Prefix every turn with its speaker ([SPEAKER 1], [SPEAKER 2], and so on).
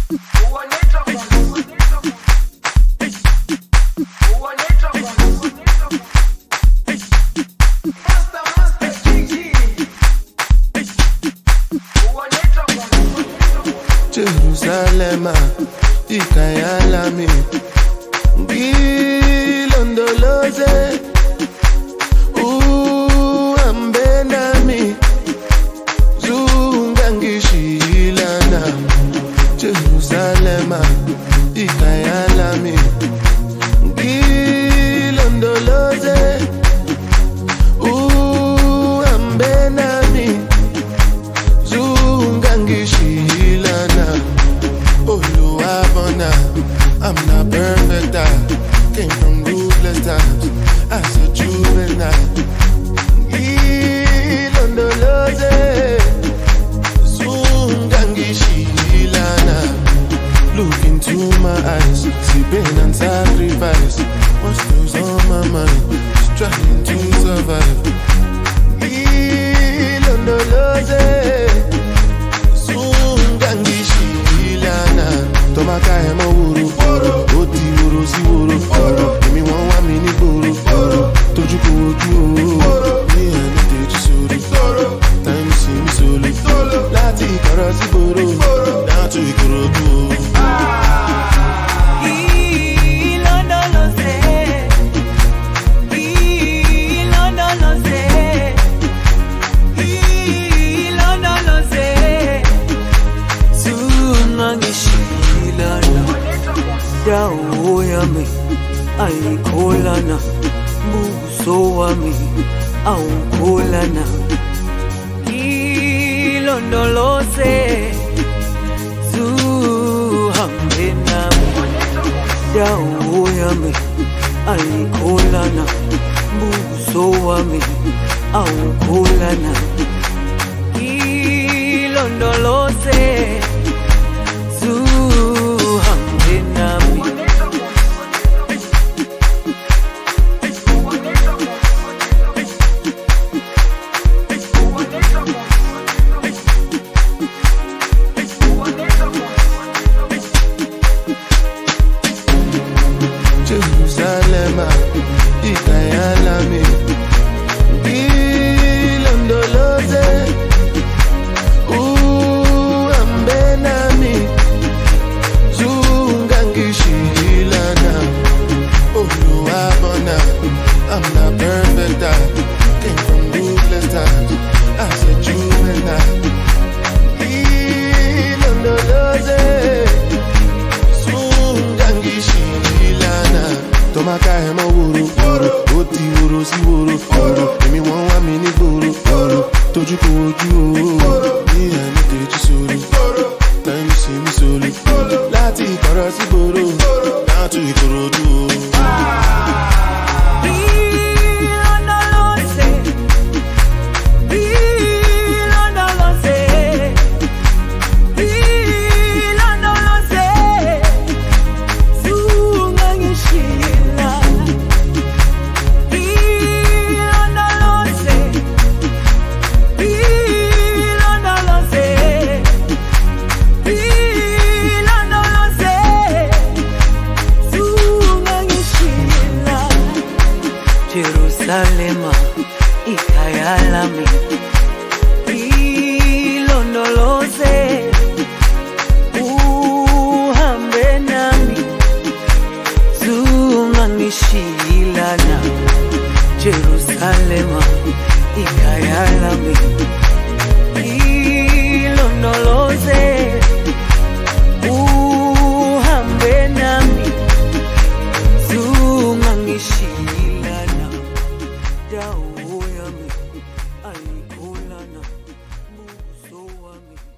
[SPEAKER 1] Jerusalem, ikayalami ngilondoloze ambenami zungangishilana. Jerusalem, ikayalami ngilondoloze ambenami zungangishilana. I'm not perfect, I came from ruthless times as a juvenile. Ilondoloze Zungangishilana. Look into my eyes, see pain and sacrifice. What's those on my mind? Just trying to survive. Ilondoloze Zungangishilana. Tomaka hema wuru, oti wuru si wuru. Emi won wa mi ni gboro, toju ko oju o. Me ani teji soro, time si mi solo. Lati ikoro si gboro, down to Ikorodu o.
[SPEAKER 2] Dawo yami ayikholana, buso wami awukholana. Ilondoloze zuhambe nami. Dawo yami ayikholana, buso wami awukholana. Ilondoloze zuhambe nami.
[SPEAKER 1] Jerusalem, ikayalami ngilondoloze ambenami zungangishilana. Oluwabona, I'm not perfect, I came from ruthless times as a juvenile. Ilondoloze Tomaka hema wuru, oti wuru si wuru. Emi won wa mi ni gboro, toju ko oju o. Me ani teji soro, time si mi solo. Lati ikoro si gboro, down to Ikorodu o.
[SPEAKER 2] Jerusalem, ikayalami ilondoloze uhambe nami zungangishilana. Jerusalem, ikayalami ilondoloze uhambe nami zungangishilana. Dawo yami ayikholana, buso wami